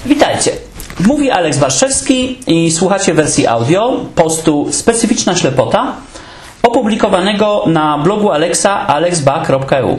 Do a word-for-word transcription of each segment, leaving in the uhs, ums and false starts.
Witajcie. Mówi Aleks Warszewski i słuchacie wersji audio postu Specyficzna ślepota opublikowanego na blogu Aleksa alex ba kropka e u.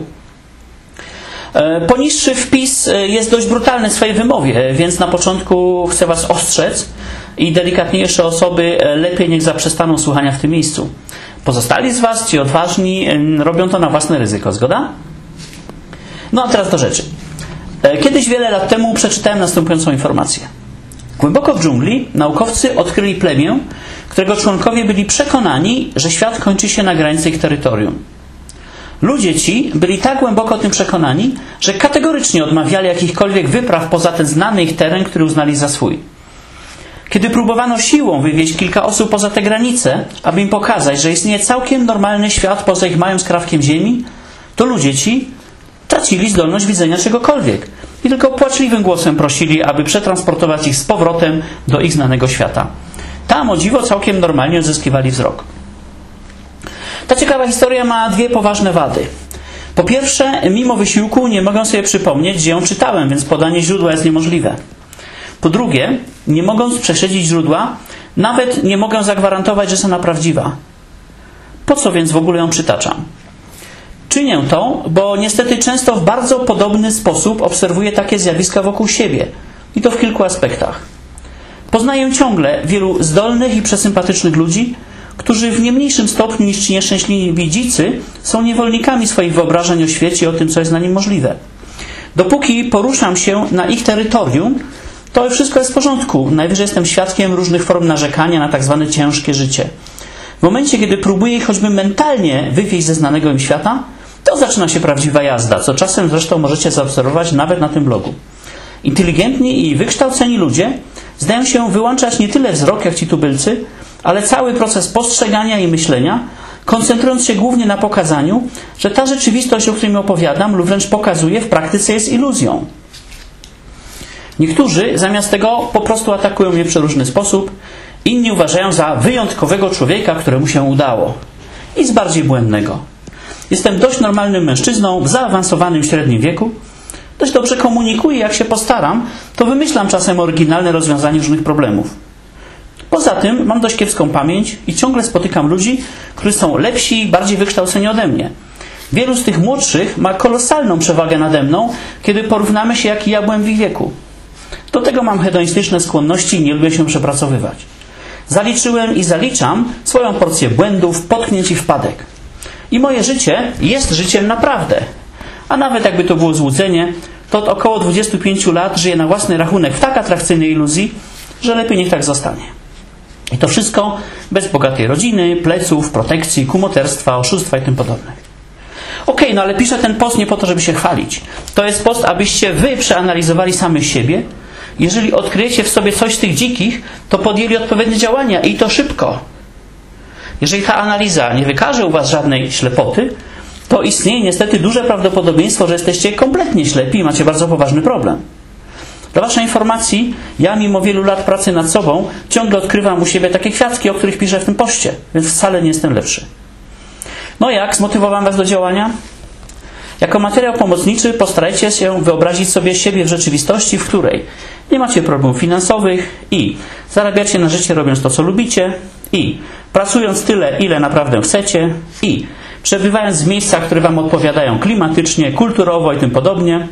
Poniższy wpis jest dość brutalny w swojej wymowie, więc na początku chcę Was ostrzec i delikatniejsze osoby lepiej niech zaprzestaną słuchania w tym miejscu. Pozostali z Was, ci odważni, robią to na własne ryzyko, zgoda? No a teraz do rzeczy. Kiedyś wiele lat temu przeczytałem następującą informację. Głęboko w dżungli naukowcy odkryli plemię, którego członkowie byli przekonani, że świat kończy się na granicy ich terytorium. Ludzie ci byli tak głęboko o tym przekonani, że kategorycznie odmawiali jakichkolwiek wypraw poza ten znany ich teren, który uznali za swój. Kiedy próbowano siłą wywieźć kilka osób poza te granice, aby im pokazać, że istnieje całkiem normalny świat poza ich małym skrawkiem ziemi, to ludzie ci tracili zdolność widzenia czegokolwiek i tylko płaczliwym głosem prosili, aby przetransportować ich z powrotem do ich znanego świata. Tam, o dziwo, całkiem normalnie odzyskiwali wzrok. Ta ciekawa historia ma dwie poważne wady. Po pierwsze, mimo wysiłku nie mogę sobie przypomnieć, gdzie ją czytałem, więc podanie źródła jest niemożliwe. Po drugie, nie mogąc prześledzić źródła, nawet nie mogę zagwarantować, że jest ona prawdziwa. Po co więc w ogóle ją przytaczam? Czynię to, bo niestety często w bardzo podobny sposób obserwuję takie zjawiska wokół siebie. I to w kilku aspektach. Poznaję ciągle wielu zdolnych i przesympatycznych ludzi, którzy w nie mniejszym stopniu niż ci nieszczęśliwi dzicy są niewolnikami swoich wyobrażeń o świecie i o tym, co jest na nim możliwe. Dopóki poruszam się na ich terytorium, to wszystko jest w porządku. Najwyżej jestem świadkiem różnych form narzekania na tak zwane ciężkie życie. W momencie, kiedy próbuję ich choćby mentalnie wywieźć ze znanego im świata, to zaczyna się prawdziwa jazda, co czasem zresztą możecie zaobserwować nawet na tym blogu. Inteligentni i wykształceni ludzie zdają się wyłączać nie tyle wzrok jak ci tubylcy, ale cały proces postrzegania i myślenia, koncentrując się głównie na pokazaniu, że ta rzeczywistość, o której opowiadam lub wręcz pokazuję, w praktyce jest iluzją. Niektórzy zamiast tego po prostu atakują mnie w przeróżny sposób, inni uważają za wyjątkowego człowieka, któremu się udało. I z bardziej błędnego. Jestem dość normalnym mężczyzną w zaawansowanym średnim wieku. Dość dobrze komunikuję, jak się postaram, to wymyślam czasem oryginalne rozwiązanie różnych problemów. Poza tym mam dość kiepską pamięć i ciągle spotykam ludzi, którzy są lepsi i bardziej wykształceni ode mnie. Wielu z tych młodszych ma kolosalną przewagę nade mną, kiedy porównamy się, jaki ja byłem w ich wieku. Do tego mam hedonistyczne skłonności i nie lubię się przepracowywać. Zaliczyłem i zaliczam swoją porcję błędów, potknięć i wpadek. I moje życie jest życiem naprawdę. A nawet jakby to było złudzenie, to od około dwudziestu pięciu lat żyję na własny rachunek w tak atrakcyjnej iluzji, że lepiej niech tak zostanie. I to wszystko bez bogatej rodziny, pleców, protekcji, kumoterstwa, oszustwa i tym podobnych. Okej, okay, no ale piszę ten post nie po to, żeby się chwalić. To jest post, abyście wy przeanalizowali samych siebie. Jeżeli odkryjecie w sobie coś z tych dzikich, to podjęli odpowiednie działania i to szybko. Jeżeli ta analiza nie wykaże u was żadnej ślepoty, to istnieje niestety duże prawdopodobieństwo, że jesteście kompletnie ślepi i macie bardzo poważny problem. Dla waszej informacji, ja mimo wielu lat pracy nad sobą ciągle odkrywam u siebie takie kwiatki, o których piszę w tym poście, więc wcale nie jestem lepszy. No jak? Zmotywowałem was do działania? Jako materiał pomocniczy postarajcie się wyobrazić sobie siebie w rzeczywistości, w której nie macie problemów finansowych i zarabiacie na życie robiąc to, co lubicie i pracując tyle, ile naprawdę chcecie i przebywając w miejscach, które wam odpowiadają klimatycznie, kulturowo i tym podobnie.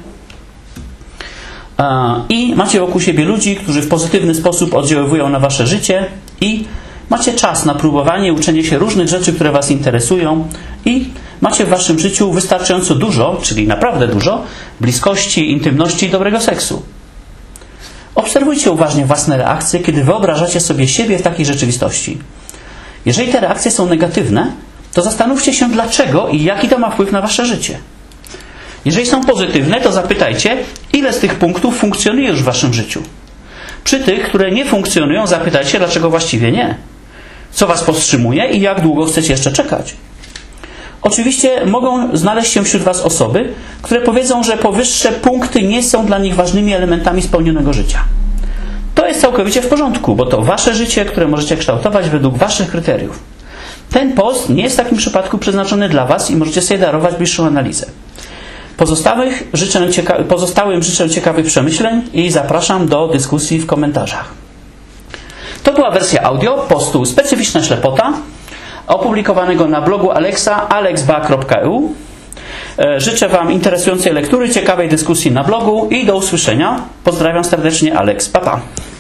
I macie wokół siebie ludzi, którzy w pozytywny sposób oddziaływują na wasze życie i macie czas na próbowanie, uczenie się różnych rzeczy, które was interesują i macie w waszym życiu wystarczająco dużo, czyli naprawdę dużo, bliskości, intymności i dobrego seksu. Obserwujcie uważnie własne reakcje, kiedy wyobrażacie sobie siebie w takiej rzeczywistości. Jeżeli te reakcje są negatywne, to zastanówcie się dlaczego i jaki to ma wpływ na wasze życie. Jeżeli są pozytywne, to zapytajcie, ile z tych punktów funkcjonuje już w waszym życiu. Przy tych, które nie funkcjonują, zapytajcie, dlaczego właściwie nie. Co was powstrzymuje i jak długo chcecie jeszcze czekać. Oczywiście mogą znaleźć się wśród was osoby, które powiedzą, że powyższe punkty nie są dla nich ważnymi elementami spełnionego życia. To jest całkowicie w porządku, bo to wasze życie, które możecie kształtować według waszych kryteriów. Ten post nie jest w takim przypadku przeznaczony dla was i możecie sobie darować bliższą analizę. Pozostałych życzę cieka- pozostałym życzę ciekawych przemyśleń i zapraszam do dyskusji w komentarzach. To była wersja audio postu Specyficzna ślepota, opublikowanego na blogu Alexa alex ba kropka e u. Życzę Wam interesującej lektury, ciekawej dyskusji na blogu i do usłyszenia. Pozdrawiam serdecznie, Alex. Pa, pa.